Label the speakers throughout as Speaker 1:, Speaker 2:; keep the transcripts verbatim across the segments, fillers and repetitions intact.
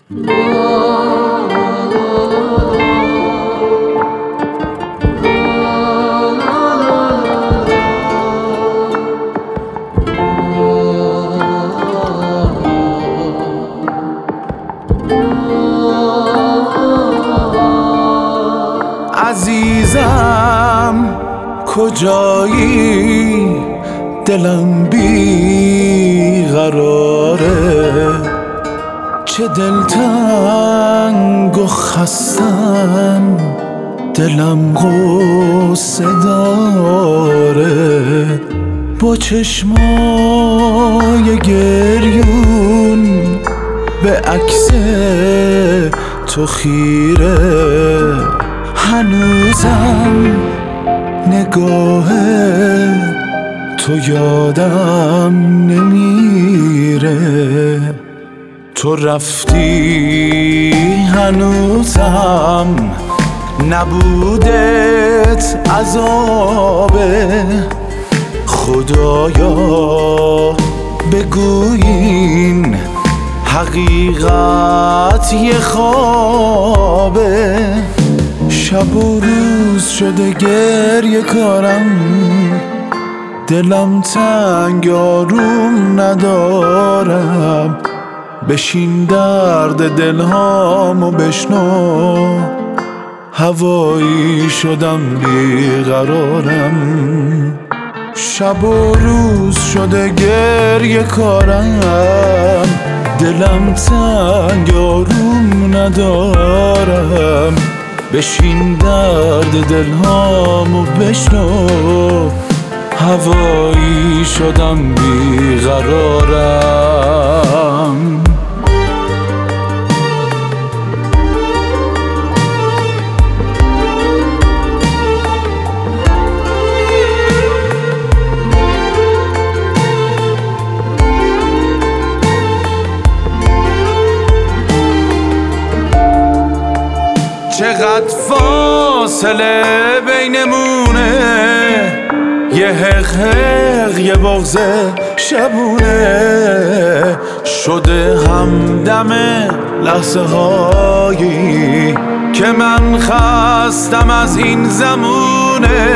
Speaker 1: عزیزم کجایی؟ دلم بی قراره، چه دلتنگ و خستم، دلم غصه داره. با چشمای گریون به عکس تو خیره، هنوزم نگاه تو یادم نمیره. تو رفتی هنوزم نبودت عذابه. خدایا بگوین حقیقت یه خوابه. شب و روز شده گریه کارم، دلم تنگ آروم ندارم. بشین درد دلهامو بشنو، هوایی شدم بیقرارم. شب و روز شده گریه کارم، دلم تنگ آروم ندارم. بشین درد دلهامو بشنو، هوایی شدم بیقرارم. چقدر فاصله بینمونه، یه حق حق یه بغض شبونه. شده همدم لحظه هایی که من خستم از این زمونه.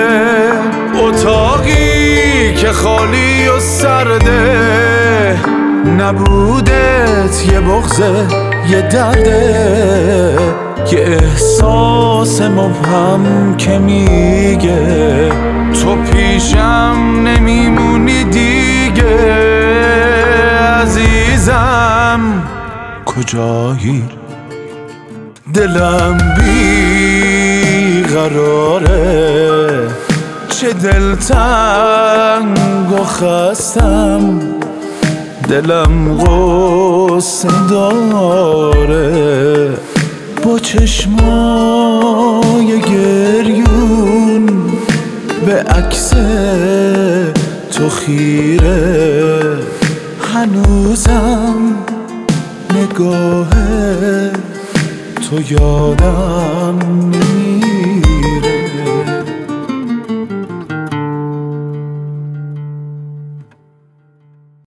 Speaker 1: اتاقی که خالی و سرده، نبودت یه بغضه یه درده. یه احساس مبهم که میگه تو پیشم نمیمونی دیگه. عزیزم کجایی؟ دلم بی قراره، چه دلتنگ و خستم، دلم غصه داره. با چشمای گریون به عکس تو خیره، هنوزم نگاه تو یادم نمیره.